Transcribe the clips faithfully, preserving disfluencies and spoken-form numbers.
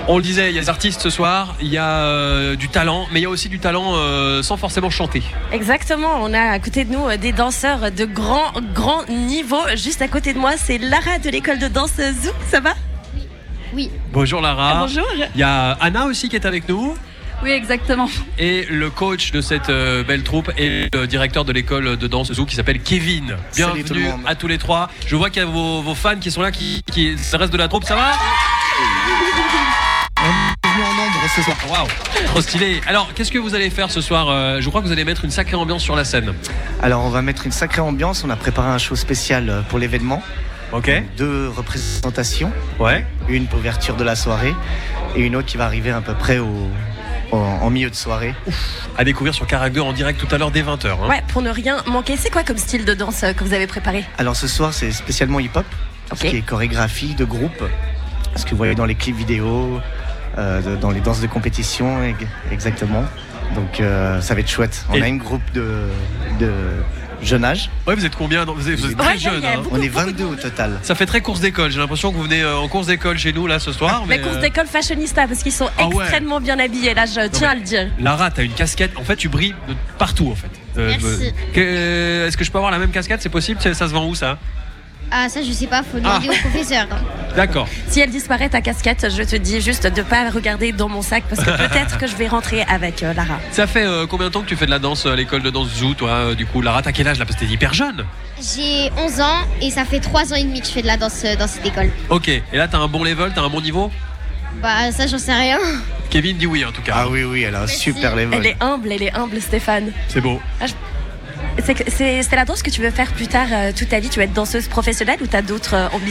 On le disait, il y a des artistes ce soir, il y a euh, du talent, mais il y a aussi du talent euh, sans forcément chanter. Exactement, on a à côté de nous euh, des danseurs de grand, grand niveau. Juste à côté de moi, c'est Lara de l'école de danse Zoo, ça va ? Oui. Bonjour Lara. Ah, bonjour. Il y a Anna aussi qui est avec nous. Oui, exactement. Et le coach de cette euh, belle troupe et le directeur de l'école de danse Zoo qui s'appelle Kevin. Bienvenue tout le monde. à tous les trois. Je vois qu'il y a vos, vos fans qui sont là, qui, qui le reste de la troupe, ça va ? On est venu en nombre ce soir. Waouh, trop stylé. Alors, qu'est-ce que vous allez faire ce soir ? euh, Je crois que vous allez mettre une sacrée ambiance sur la scène. Alors on va mettre une sacrée ambiance, on a préparé un show spécial pour l'événement. Ok. Deux représentations, Ouais. une pour ouverture de la soirée et une autre qui va arriver à peu près au, au- en milieu de soirée. À découvrir sur Carac deux en direct tout à l'heure dès vingt heures. Hein. Ouais, pour ne rien manquer, c'est quoi comme style de danse euh, que vous avez préparé ? Alors ce soir c'est spécialement hip-hop, Ok. ce qui est chorégraphie de groupe, ce que vous voyez dans les clips vidéo, euh, de- dans les danses de compétition ex- exactement. Donc euh, ça va être chouette. On Et- a une groupe de, de jeune âge, Ouais, vous êtes combien ? Vous êtes, vous êtes très Ouais, il y a- jeune. il y a Hein. beaucoup- on est vingt-deux au total. Ça fait très course d'école. J'ai l'impression que vous venez euh, en course d'école chez nous là ce soir. La mais, course euh, d'école fashionista, parce qu'ils sont Ah ouais. extrêmement bien habillés, là je tiens mais- à le dire. Lara, t'as une casquette. En fait, tu brilles de partout en fait. Euh, Merci. euh, que- euh, Est-ce que je peux avoir la même casquette ? C'est possible ? Ça ça se vend où ça ? Ah, ça, je sais pas, faut demander Ah. au professeur. D'accord. Si elle disparaît ta casquette, je te dis juste de pas regarder dans mon sac parce que peut-être que je vais rentrer avec euh, Lara. Ça fait euh, combien de temps que tu fais de la danse à l'école de danse Zoo, toi euh, Du coup, Lara, t'as quel âge là ? Parce que t'es hyper jeune. J'ai onze ans et ça fait trois ans et demi que je fais de la danse euh, dans cette école. Ok. Et là, t'as un bon level, t'as un bon niveau ? Bah, ça, j'en sais rien. Kevin dit oui en tout cas. Ah oui oui, elle a un Merci. super level. Elle est humble, elle est humble, Stéphane. C'est beau. C'est que- C'est c'est la danse que tu veux faire plus tard euh, toute ta vie. Tu veux être danseuse professionnelle ou t'as d'autres euh, ambitions ?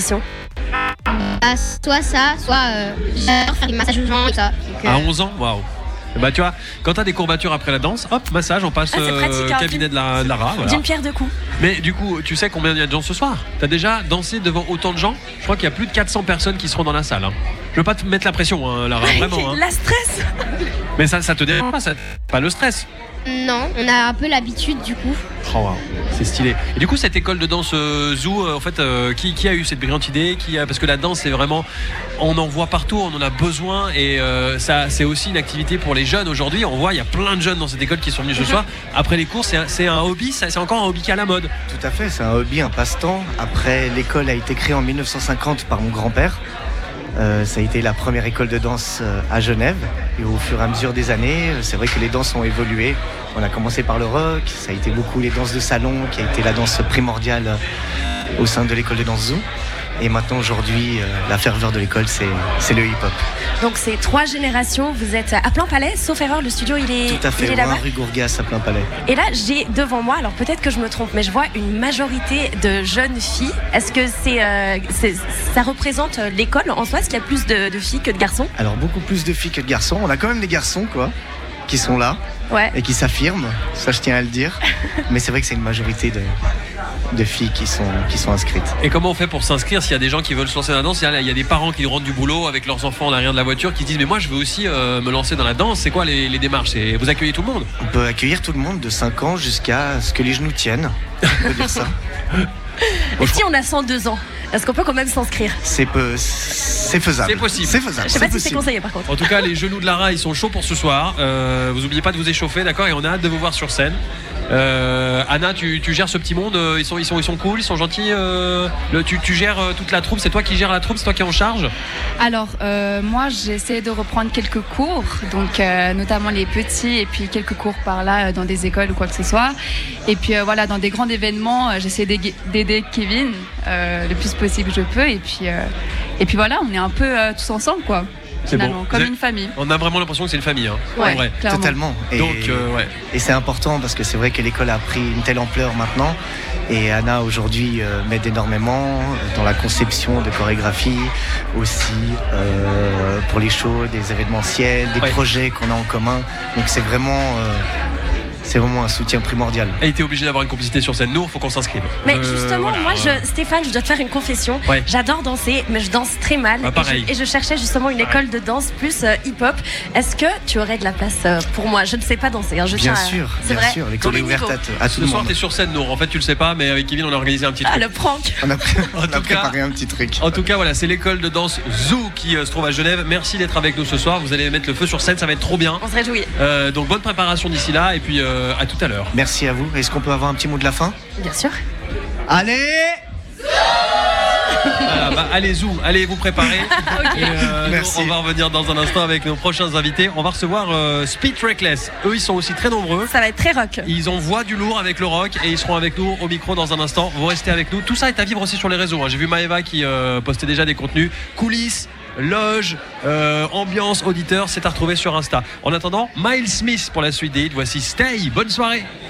Ah, soit ça, soit euh, j'adore faire des massages aux gens et ça. Donc, euh, À onze ans, waouh. Bah tu vois, quand t'as des courbatures après la danse, hop, massage, on passe Ah, c'est pratique, hein, cabinet d'une- de la de Lara. Voilà. D'une pierre deux coups. Mais du coup, tu sais combien il y a de gens ce soir ? T'as déjà dansé devant autant de gens ? Je crois qu'il y a plus de quatre cents personnes qui seront dans la salle. Hein. Je veux pas te mettre la pression, hein, Lara, vraiment. Hein. La stress. Mais ça, ça te dérange pas, ça, pas le stress. non, on a un peu l'habitude du coup. Oh waouh, c'est stylé. Et du coup, cette école de danse euh, Zoo, euh, en fait, euh, qui, qui a eu cette brillante idée qui a... Parce que la danse, c'est vraiment, on en voit partout, on en a besoin, et euh, ça, c'est aussi une activité pour les jeunes aujourd'hui. On voit, il y a plein de jeunes dans cette école qui sont venus ce soir. Après les cours, c'est un, c'est un hobby, ça- c'est encore un hobby qui est à la mode. Tout à fait, c'est un hobby, un passe-temps. Après, l'école a été créée en mille neuf cent cinquante par mon grand-père. Euh, ça a été la première école de danse euh, à Genève. Et au fur et à mesure des années, euh, c'est vrai que les danses ont évolué. On a commencé par le rock, ça a été beaucoup les danses de salon, qui a été la danse primordiale euh, au sein de l'école de danse Zoo. Et maintenant, aujourd'hui, euh, la ferveur de l'école, c'est, c'est le hip-hop. Donc c'est trois générations. Vous êtes à plein palais, sauf erreur, le studio il est, Tout à fait, il est loin, là-bas. rue Gourgas à plein palais. Et là, j'ai devant moi, alors peut-être que je me trompe, mais je vois une majorité de jeunes filles. Est-ce que c'est, euh, c'est- ça représente euh, l'école en soi ? Est-ce qu'il y a plus de, de filles que de garçons ? Alors, beaucoup plus de filles que de garçons. On a quand même des garçons, quoi, qui sont là. Ouais. Et qui s'affirment, ça je tiens à le dire. Mais c'est vrai que c'est une majorité de, de filles qui sont, qui sont inscrites. Et comment on fait pour s'inscrire s'il y a des gens qui veulent se lancer dans la danse ? Il y a, il y a des parents qui rentrent du boulot avec leurs enfants en arrière de la voiture qui disent mais moi je veux aussi euh, me lancer dans la danse. C'est quoi les, les démarches ? C'est, vous accueillez tout le monde ? On peut accueillir tout le monde de cinq ans jusqu'à ce que les genoux tiennent. On peut dire ça. Et si on a cent deux ans, est-ce qu'on peut quand même s'inscrire ? C'est, peu, c'est faisable. C'est possible. C'est faisable. Je sais pas c'est si c'est possible. conseillé par contre. En tout cas, les genoux de Lara, ils sont chauds pour ce soir. Euh, vous oubliez pas de vous échauffer, d'accord ? Et on a hâte de vous voir sur scène. Euh, Anna, tu, tu gères ce petit monde. euh, Ils sont, ils sont, ils sont cool, ils sont gentils. euh, le, tu, tu gères euh, toute la troupe. C'est toi qui gères la troupe, c'est toi qui es en charge. Alors, euh, moi, j'essaie de reprendre quelques cours, donc euh, notamment les petits, et puis quelques cours par là euh, dans des écoles ou quoi que ce soit. Et puis euh, voilà, dans des grands événements, euh, j'essaie d'aider d'aider Kevin euh, le plus possible je peux. Et puis, euh, et puis voilà, on est un peu euh, tous ensemble, quoi. C'est Finalement, bon. comme Vous une êtes- famille. On a vraiment l'impression que c'est une famille. Hein, en Ouais, vrai. clairement. Totalement. Et, Donc, euh, ouais. et c'est important parce que c'est vrai que l'école a pris une telle ampleur maintenant. Et Anna aujourd'hui euh, m'aide énormément dans la conception de chorégraphie, aussi euh, pour les shows, des événementiels, des Ouais. projets qu'on a en commun. Donc c'est vraiment euh, c'est vraiment un soutien primordial. Et t'es obligé d'avoir une complicité sur scène. Nous, il faut qu'on s'inscrive. Mais Euh, justement, voilà. moi, je, Stéphane, je dois te faire une confession. Ouais. J'adore danser, mais je danse très mal. Bah, et, pareil. je, et je cherchais justement une école de danse plus euh, hip-hop. Est-ce que tu aurais de la place euh, pour moi? Je ne sais pas danser. Hein, je Bien tiens à- sûr, c'est bien vrai. sûr, Tous l'école les est ouverte niveaux. à, t- à tout Ce le soir, monde. t'es sur scène, Nour. En fait, tu le sais pas, mais avec Kevin, on a organisé un petit Ah, truc. le prank. On a, on a tout cas- préparé un petit truc. En tout cas, voilà, c'est l'école de danse Zoo qui euh, se trouve à Genève. Merci d'être avec nous ce soir. Vous allez mettre le feu sur scène, ça va être trop bien. On se réjouit. Euh, donc bonne préparation d'ici là et puis euh, à tout à l'heure. Merci à vous. Est-ce qu'on peut avoir un petit mot de la fin? Bien sûr. Allez! Voilà, bah, allez Zoo, allez vous préparer. Et, euh, Merci. nous, on va revenir dans un instant avec nos prochains invités. On va recevoir euh, Speed Reckless. Eux, ils sont aussi très nombreux. Ça va être très rock. Ils envoient du lourd avec le rock et ils seront avec nous au micro dans un instant. Vous restez avec nous. Tout ça est à vivre aussi sur les réseaux. hein. J'ai vu Maëva qui euh, postait déjà des contenus. Coulisses, loge, euh, ambiance, auditeur, c'est à retrouver sur Insta. En attendant, Miles Smith pour la suite des hits. Voici Stay. Bonne soirée.